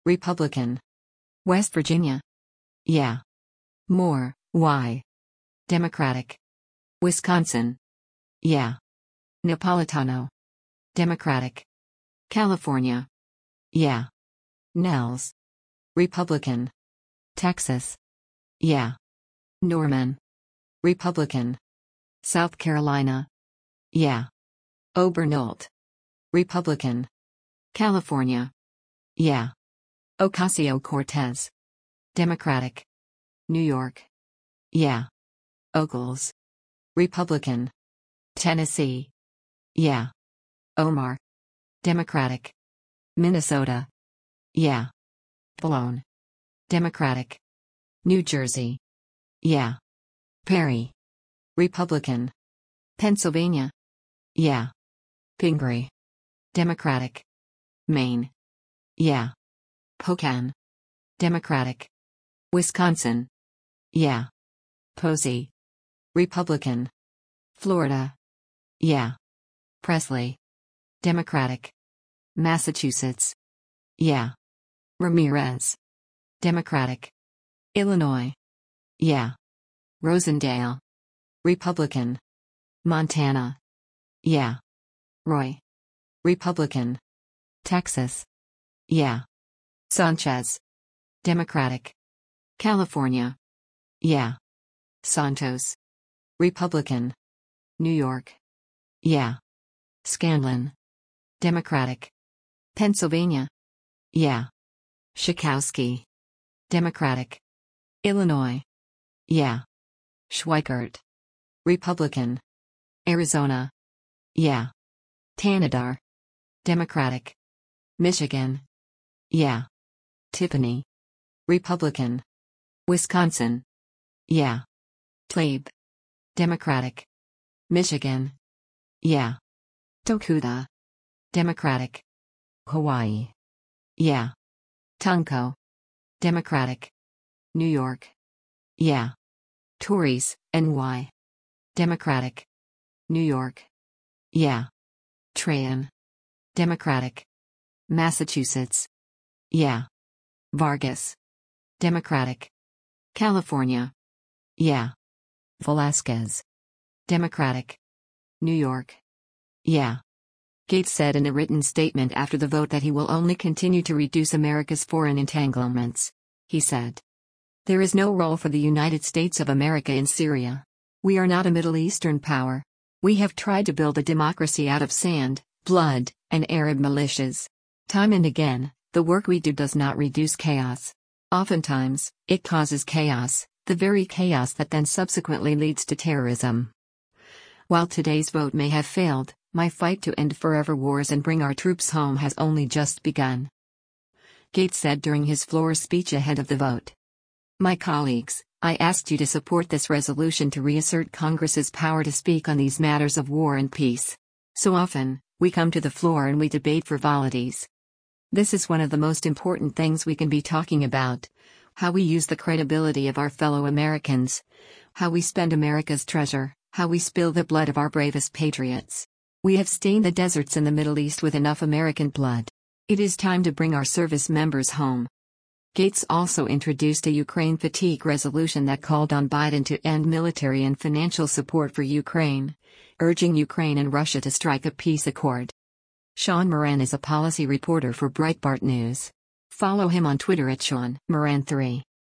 Republican. West Virginia. Yeah. Moore, Y. Democratic. Wisconsin. Yeah. Napolitano. Democratic. California. Yeah. Nels. Republican. Texas. Yeah. Norman. Republican. South Carolina. Yeah. Obernolt. Republican. California. Yeah. Ocasio-Cortez. Democratic. New York. Yeah. Ogles. Republican. Tennessee. Yeah. Omar. Democratic. Minnesota. Yeah. Pallone. Democratic. New Jersey. Yeah. Perry. Republican. Pennsylvania. Yeah. Pingree. Democratic. Maine. Yeah. Pocan. Democratic. Wisconsin. Yeah. Posey. Republican. Florida. Yeah. Presley. Democratic. Massachusetts. Yeah. Ramirez. Democratic. Illinois. Yeah. Rosendale. Republican. Montana. Yeah. Roy. Republican. Texas. Yeah. Sanchez. Democratic. California. Yeah. Santos. Republican. New York. Yeah. Scanlon. Democratic. Pennsylvania. Yeah. Schakowsky. Democratic. Illinois. Yeah. Schweikert. Republican. Arizona. Yeah. Tanadar. Democratic. Michigan. Yeah. Tiffany. Republican. Wisconsin. Yeah. Tlaib. Democratic. Michigan. Yeah. Tokuda. Democratic. Hawaii. Yeah. Tunco. Democratic. New York. Yeah. Tories, NY. Democratic. New York. Yeah. Trayan. Democratic. Massachusetts. Yeah. Vargas. Democratic. California. Yeah. Velasquez. Democratic. New York. Yeah. Gates said in a written statement after the vote that he will only continue to reduce America's foreign entanglements. He said, "There is no role for the United States of America in Syria. We are not a Middle Eastern power. We have tried to build a democracy out of sand, blood, and Arab militias. Time and again, the work we do does not reduce chaos. Oftentimes, it causes chaos, the very chaos that then subsequently leads to terrorism. While today's vote may have failed, my fight to end forever wars and bring our troops home has only just begun." Gates said during his floor speech ahead of the vote. "My colleagues, I asked you to support this resolution to reassert Congress's power to speak on these matters of war and peace. So often, we come to the floor and we debate frivolities. This is one of the most important things we can be talking about: how we use the credibility of our fellow Americans, how we spend America's treasure, how we spill the blood of our bravest patriots. We have stained the deserts in the Middle East with enough American blood. It is time to bring our service members home." Gates also introduced a Ukraine fatigue resolution that called on Biden to end military and financial support for Ukraine, urging Ukraine and Russia to strike a peace accord. Sean Moran is a policy reporter for Breitbart News. Follow him on Twitter at Sean Moran3.